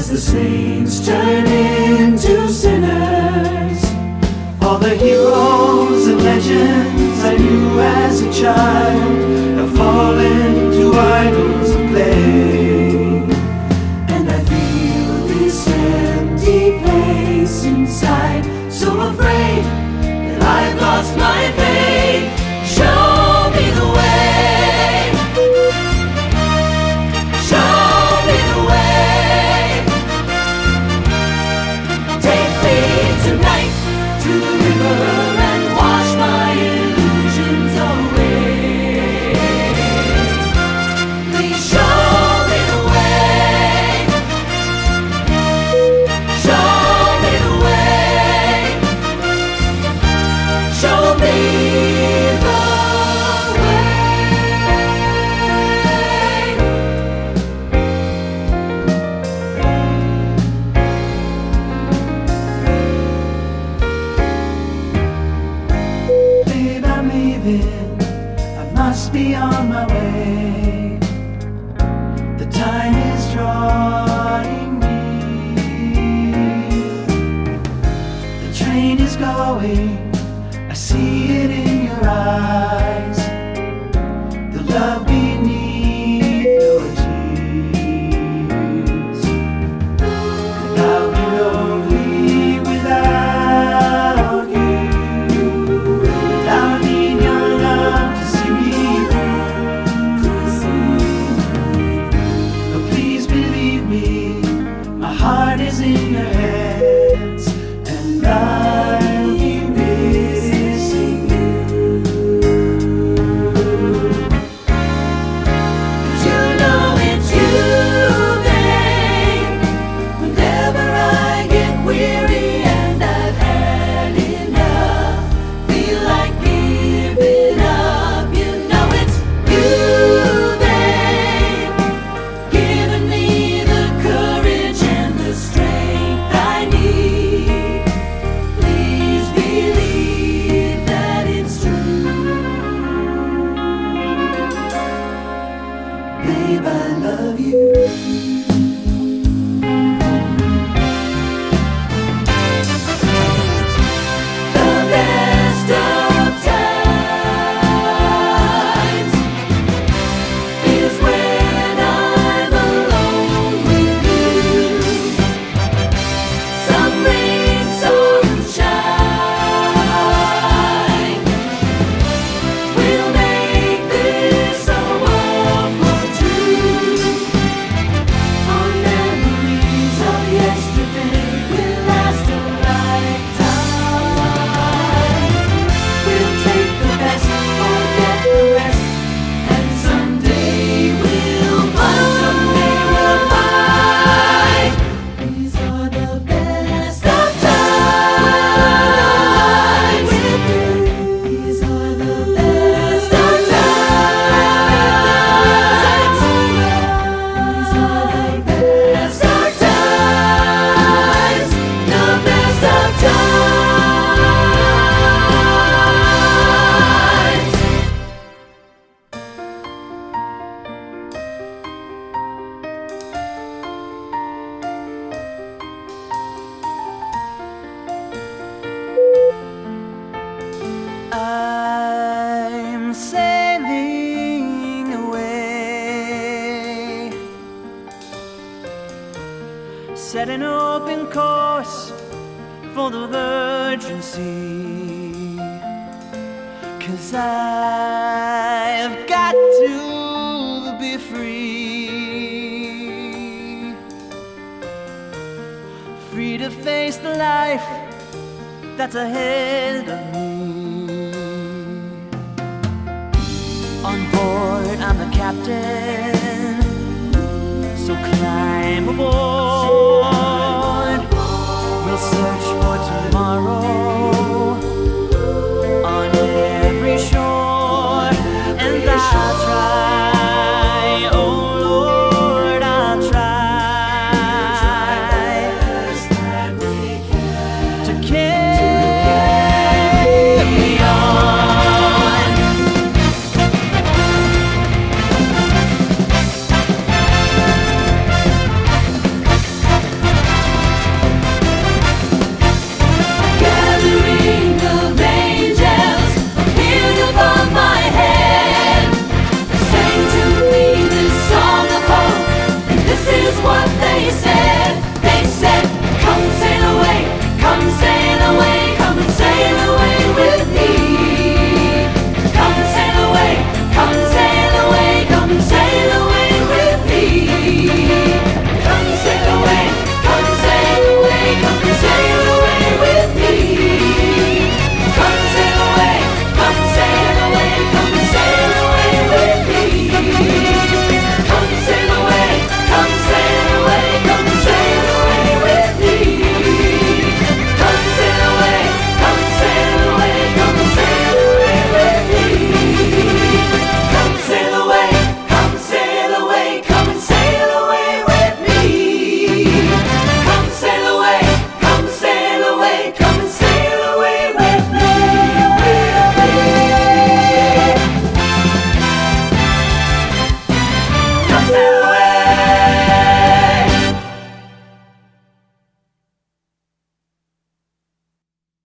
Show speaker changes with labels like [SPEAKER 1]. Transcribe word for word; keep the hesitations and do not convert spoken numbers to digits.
[SPEAKER 1] as the saints turn into sinners. All the heroes and legends I knew as a child have fallen to idols of clay. And I feel this empty place inside, so afraid that I've lost my faith. Show me the way. Show me the way. Take me tonight to the river and wash my illusions away. Please show me the way. Show me the way. Show me the way. Babe, I'm leaving. I must be on my way. The time is drawing near. The train is going. I see it in your eyes. The love beneath your tears. And I'll be lonely without you. And I'll need your love to see me through. But please believe me, my heart is in your hands, and I'll be missing you. 'Cause you know it's you, babe. Whenever I get weary and I've had enough, feel like giving up, you know it's you, babe. Giving me the courage and the strength I need. Please believe that it's true. Babe, I love you. The best of times is when I'm alone with you. Some rain, some shine, we'll make this a world for two. Our memories of yesterday will last a lifetime. We'll take the best, forget the rest, and someday we'll find, someday we'll find. These are the best of times. These are the best of times. These are the best of times. The best of times. I'm sailing away, set an open course for the virgin sea. 'Cause I've got to be free, free to face the life that's ahead of me. On board, I'm the captain, so climb aboard.